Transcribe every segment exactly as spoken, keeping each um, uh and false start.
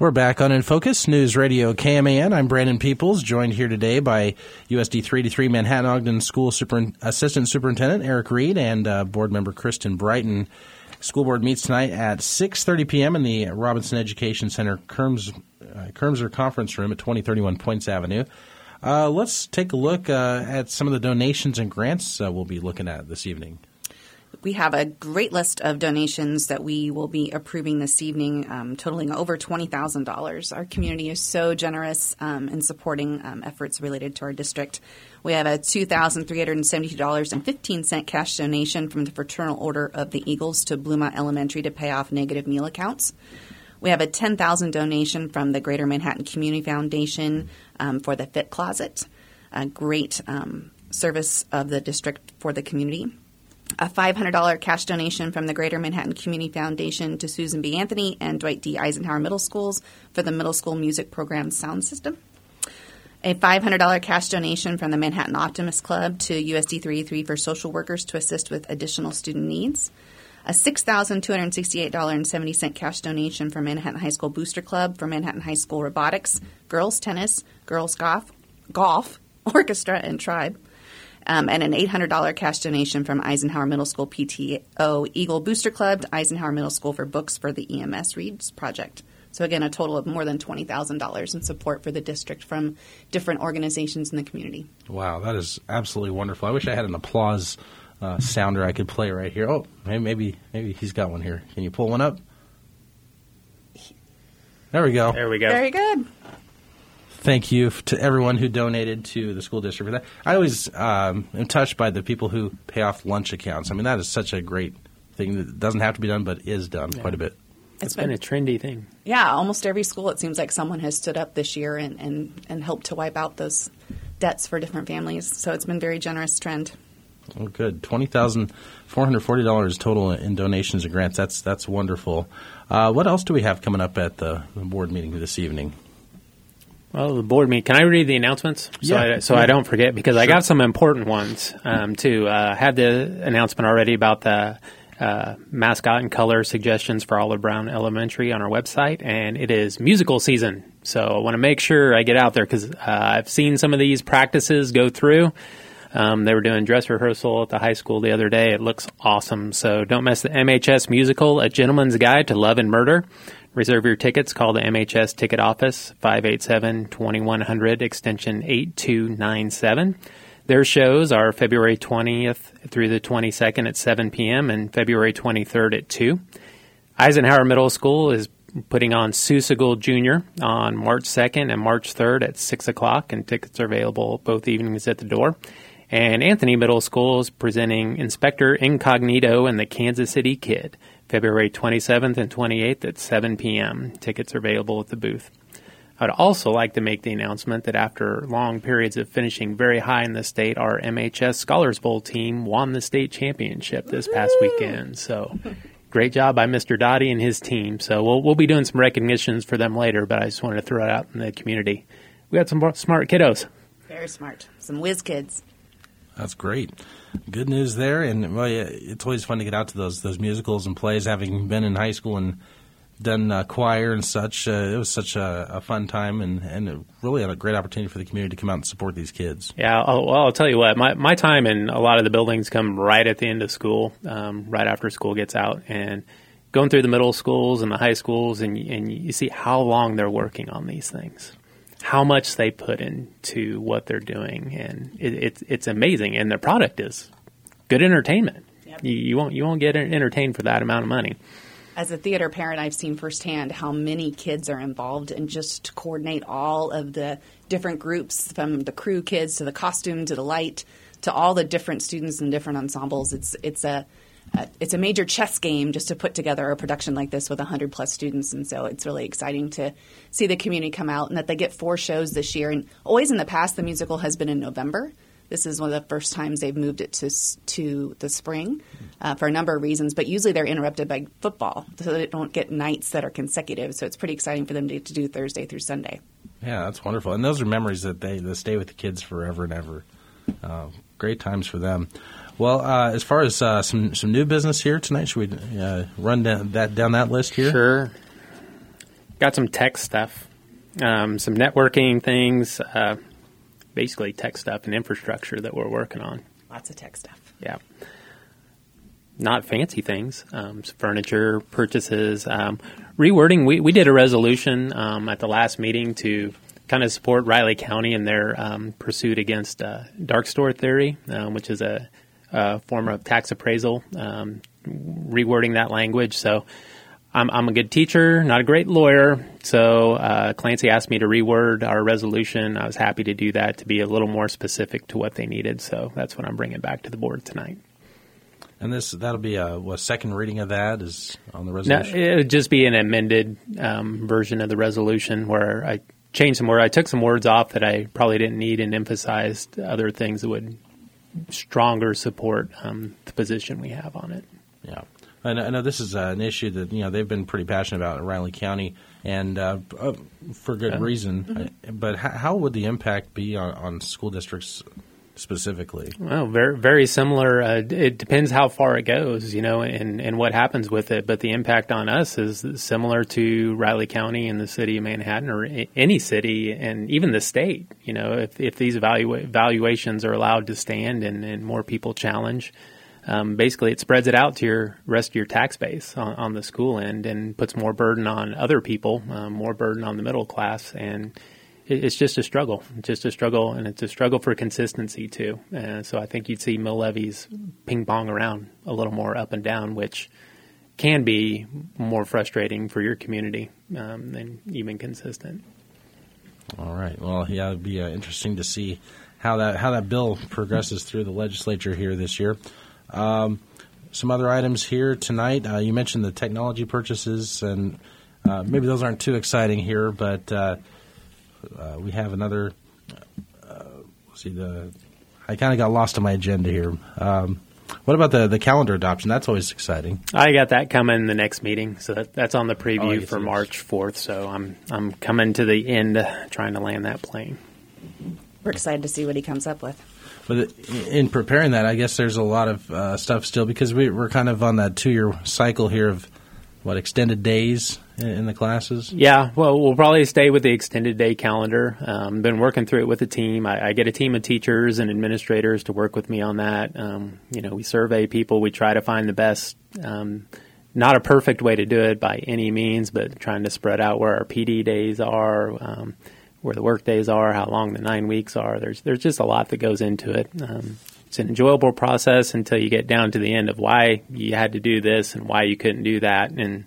We're back on In Focus, News Radio K M A N. I'm Brandon Peoples, joined here today by U S D three eighty-three Manhattan-Ogden School Super- Assistant Superintendent Eric Reed and uh, Board Member Kristen Brighton. School Board meets tonight at six thirty p.m. in the Robinson Education Center Kerms, uh, Kermser Conference Room at twenty thirty-one Points Avenue. Uh, let's take a look uh, at some of the donations and grants uh, we'll be looking at this evening. We have a great list of donations that we will be approving this evening, um, totaling over twenty thousand dollars. Our community is so generous um, in supporting um, efforts related to our district. We have a two thousand three hundred seventy-two dollars and fifteen cents cash donation from the Fraternal Order of the Eagles to Bluemont Elementary to pay off negative meal accounts. We have a ten thousand dollars donation from the Greater Manhattan Community Foundation um, for the Fit Closet, a great um, service of the district for the community. A five hundred dollars cash donation from the Greater Manhattan Community Foundation to Susan B. Anthony and Dwight D. Eisenhower Middle Schools for the middle school music program sound system. A five hundred dollars cash donation from the Manhattan Optimist Club to U S D three eighty-three for social workers to assist with additional student needs. A six thousand two hundred sixty-eight dollars and seventy cents cash donation from Manhattan High School Booster Club for Manhattan High School Robotics, Girls Tennis, Girls Golf, Golf Orchestra, and Tribe. Um, and an eight hundred dollars cash donation from Eisenhower Middle School P T O Eagle Booster Club to Eisenhower Middle School for books for the E M S Reads project. So, again, a total of more than twenty thousand dollars in support for the district from different organizations in the community. Wow, that is absolutely wonderful. I wish I had an applause uh, sounder I could play right here. Oh, maybe maybe he's got one here. Can you pull one up? There we go. There we go. Very good. Thank you to everyone who donated to the school district for that. I always um, am touched by the people who pay off lunch accounts. I mean, that is such a great thing that doesn't have to be done, but is done yeah. quite a bit. It's, it's been, been a trendy thing. Yeah, almost every school, it seems like someone has stood up this year and, and, and helped to wipe out those debts for different families. So it's been a very generous trend. Oh, good. twenty thousand four hundred forty dollars total in donations and grants. That's, that's wonderful. Uh, what else do we have coming up at the board meeting this evening? Well, the board meeting. Can I read the announcements so, yeah. I, so yeah. I don't forget? Because sure. I got some important ones, um, too. Uh, had the announcement already about the uh, mascot and color suggestions for Olive Brown Elementary on our website, and it is musical season. So I want to make sure I get out there because uh, I've seen some of these practices go through. Um, they were doing dress rehearsal at the high school the other day. It looks awesome. So don't miss the M H S musical, A Gentleman's Guide to Love and Murder. Reserve your tickets. Call the M H S ticket office, five eight seven, two one zero zero, extension eight two nine seven. Their shows are February twentieth through the twenty-second at seven p.m. and February twenty-third at two. Eisenhower Middle School is putting on Seussigal Junior on March second and March third at six o'clock, and tickets are available both evenings at the door. And Anthony Middle School is presenting Inspector Incognito and the Kansas City Kid, February twenty-seventh and twenty-eighth at seven p.m. Tickets are available at the booth. I'd also like to make the announcement that after long periods of finishing very high in the state, our M H S Scholars Bowl team won the state championship this past weekend. So great job by Mister Dottie and his team. So we'll we'll be doing some recognitions for them later, but I just wanted to throw it out in the community. We got some smart kiddos. Very smart. Some whiz kids. That's great. Good news there. And well, yeah, it's always fun to get out to those those musicals and plays. Having been in high school and done uh, choir and such, uh, it was such a, a fun time and, and really a great opportunity for the community to come out and support these kids. Yeah, I'll, well, I'll tell you what. My, my time in a lot of the buildings come right at the end of school, um, right after school gets out. And going through the middle schools and the high schools, and, and you see how long they're working on these things. How much they put into what they're doing, and it, it's it's amazing. And their product is good entertainment. Yep. You, you won't you won't get entertained for that amount of money. As a theater parent, I've seen firsthand how many kids are involved and just to coordinate all of the different groups, from the crew kids to the costume to the light to all the different students and different ensembles. It's it's a Uh, it's a major chess game just to put together a production like this with one hundred plus students, and so it's really exciting to see the community come out and that they get four shows this year. And always in the past, the musical has been in November. This is one of the first times they've moved it to to the spring uh, for a number of reasons, but usually they're interrupted by football, so they don't get nights that are consecutive. So it's pretty exciting for them to, to do Thursday through Sunday. Yeah, that's wonderful. And those are memories that they, that stay with the kids forever and ever. Uh, great times for them. Well, uh, as far as uh, some some new business here tonight, should we uh, run down that down that list here? Sure. got some tech stuff, um, some networking things, uh, basically tech stuff and infrastructure that we're working on. Lots of tech stuff. Yeah. Not fancy things, um, furniture purchases, um, rewording. We, we did a resolution um, at the last meeting to kind of support Riley County in their um, pursuit against uh, dark store theory, um, which is a, a form of tax appraisal, um, rewording that language. So I'm, I'm a good teacher, not a great lawyer. So uh, Clancy asked me to reword our resolution. I was happy to do that to be a little more specific to what they needed. So that's what I'm bringing back to the board tonight. And this that'll be a, a second reading of that is on the resolution? No, it would just be an amended um, version of the resolution where I changed some words. I took some words off that I probably didn't need and emphasized other things that would stronger support um, the position we have on it. Yeah. I know, I know this is uh, an issue that, you know, they've been pretty passionate about in Riley County, and uh, uh, for good Yeah. reason. Mm-hmm. But how, how would the impact be on, on school districts specifically? Well, very very similar. Uh, it depends how far it goes, you know, and, and what happens with it. But the impact on us is similar to Riley County and the city of Manhattan, or any city, and even the state. You know, if if these evalua- valuations are allowed to stand and, and more people challenge, um, basically it spreads it out to your rest of your tax base on, on the school end and puts more burden on other people, um, more burden on the middle class, and it's just a struggle. It's just a struggle, and it's a struggle for consistency, too. Uh, so I think you'd see mill levies ping-pong around a little more up and down, which can be more frustrating for your community um, than even consistent. All right. Well, yeah, it'd be uh, interesting to see how that how that bill progresses through the legislature here this year. Um, some other items here tonight. Uh, you mentioned the technology purchases, and uh, maybe those aren't too exciting here, but uh, uh, we have another. Uh, let's see, the I kind of got lost on my agenda here. Um, what about the, the calendar adoption? That's always exciting. I got that coming the next meeting, so that, that's on the preview Oh, for yes. March fourth. So I'm I'm coming to the end, uh, trying to land that plane. We're excited to see what he comes up with. But in preparing that, I guess there's a lot of uh, stuff still, because we, we're kind of on that two-year cycle here of, what, extended days in, in the classes? Yeah, well, we'll probably stay with the extended day calendar. Um, been working through it with the team. I, I get a team of teachers and administrators to work with me on that. Um, you know, we survey people. We try to find the best, um, not a perfect way to do it by any means, but trying to spread out where our P D days are, um, where the work days are, how long the nine weeks are. There's there's just a lot that goes into it. Um, it's an enjoyable process until you get down to the end of why you had to do this and why you couldn't do that. And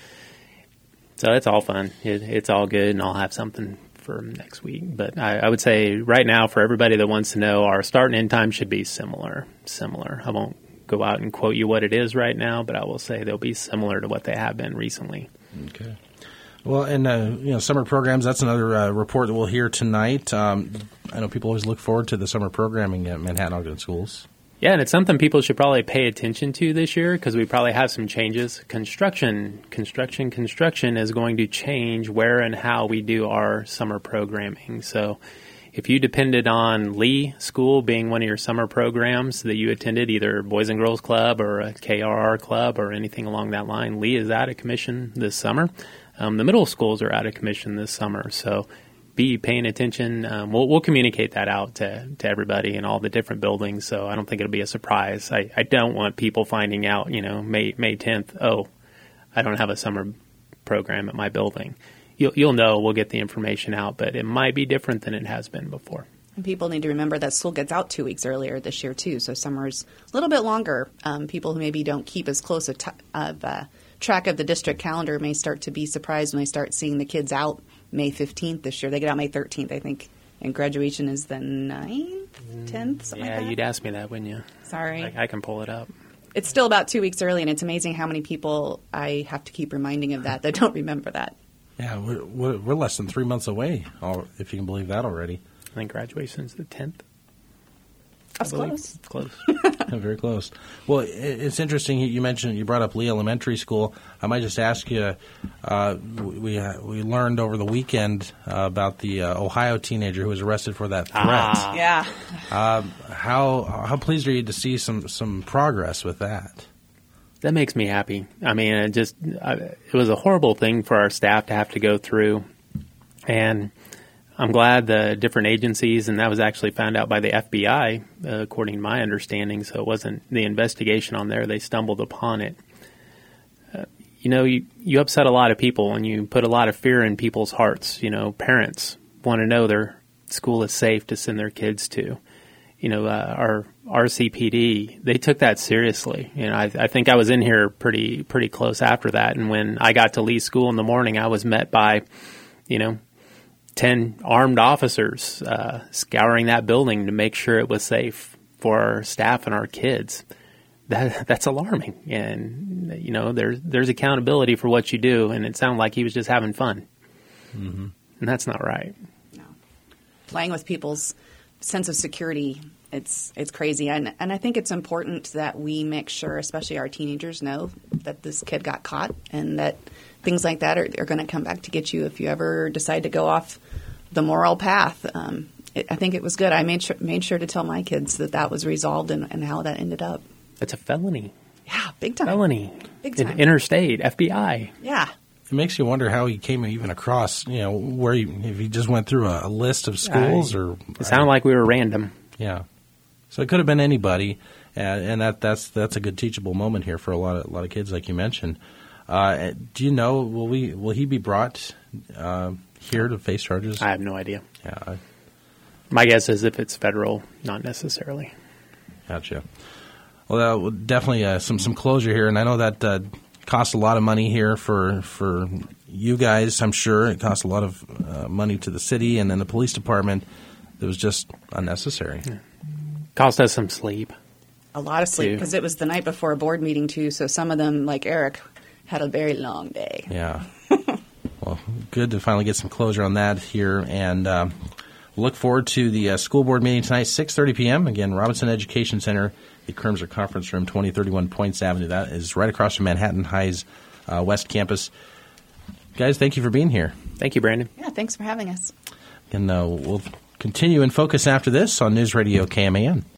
so it's all fun. It, it's all good, and I'll have something for next week. But I, I would say right now, for everybody that wants to know, our start and end time should be similar. Similar. I won't go out and quote you what it is right now, but I will say they'll be similar to what they have been recently. Okay. Well, and, uh, you know, summer programs, that's another uh, report that we'll hear tonight. Um, I know people always look forward to the summer programming at Manhattan-Ogden schools. Yeah, and it's something people should probably pay attention to this year, because we probably have some changes. Construction, construction, construction is going to change where and how we do our summer programming. So if you depended on Lee School being one of your summer programs that you attended, either Boys and Girls Club or a K R R Club or anything along that line, Lee is out of commission this summer. Um, the middle schools are out of commission this summer, so be paying attention. Um, we'll, we'll communicate that out to, to everybody in all the different buildings, so I don't think it'll be a surprise. I, I don't want people finding out, you know, May May tenth, oh, I don't have a summer program at my building. You'll, you'll know, we'll get the information out, but it might be different than it has been before. And people need to remember that school gets out two weeks earlier this year, too, so summer's a little bit longer. Um, people who maybe don't keep as close a t- of uh, track of the district calendar may start to be surprised when they start seeing the kids out May fifteenth this year. They get out May thirteenth, I think, and graduation is the ninth, tenth, something Yeah, like that. you'd ask me that, wouldn't you? Sorry. I, I can pull it up. It's still about two weeks early, and it's amazing how many people I have to keep reminding of that that don't remember that. Yeah, we're, we're, we're less than three months away, if you can believe that already. I think graduation's the tenth. That's close. Close. Yeah, very close. Well, it, it's interesting. You mentioned you brought up Lee Elementary School. I might just ask you. Uh, we uh, we learned over the weekend uh, about the uh, Ohio teenager who was arrested for that threat. Ah. Yeah. Um, how how pleased are you to see some some progress with that? That makes me happy. I mean, it just I, it was a horrible thing for our staff to have to go through, and I'm glad the different agencies, and that was actually found out by the F B I, uh, according to my understanding. So it wasn't the investigation on there; they stumbled upon it. Uh, you know, you you upset a lot of people, and you put a lot of fear in people's hearts. You know, parents want to know their school is safe to send their kids to. You know, uh, our R C P D, they took that seriously. You know, I, I think I was in here pretty pretty close after that. And when I got to leave school in the morning, I was met by, you know, ten armed officers uh, scouring that building to make sure it was safe for our staff and our kids. That that's alarming. And, you know, there's, there's accountability for what you do. And it sounded like he was just having fun. Mm-hmm. And that's not right. No. Playing with people's sense of security, it's it's crazy. And, and I think it's important that we make sure, especially our teenagers, know that this kid got caught and that things like that are, are going to come back to get you if you ever decide to go off the moral path. Um, it, I think it was good. I made sure, made sure to tell my kids that that was resolved and, and how that ended up. It's a felony. Yeah, big time. Felony. Big time. Interstate, F B I. Yeah. It makes you wonder how he came even across, you know, where he, if he just went through a, a list of schools I, or... It sounded like we were random. Yeah. So it could have been anybody, and, and that that's that's a good teachable moment here for a lot of a lot of kids, like you mentioned. Uh, do you know, will we will he be brought uh, here to face charges? I have no idea. Yeah. I, My guess is if it's federal, not necessarily. Gotcha. Well, uh, definitely uh, some, some closure here, and I know that... Uh, costs a lot of money here for for you guys, I'm sure. It costs a lot of uh, money to the city and then the police department. It was just unnecessary. Yeah. Cost us some sleep. A lot of sleep, because it was the night before a board meeting, too. So some of them, like Eric, had a very long day. Yeah. Well, good to finally get some closure on that here. And um, look forward to the uh, school board meeting tonight, six thirty p.m. Again, Robinson Education Center, the Crimser Conference Room, twenty thirty-one Points Avenue. That is right across from Manhattan High's uh, West Campus. Guys, thank you for being here. Thank you, Brandon. Yeah, thanks for having us. And uh, we'll continue in focus after this on News Radio K M A N.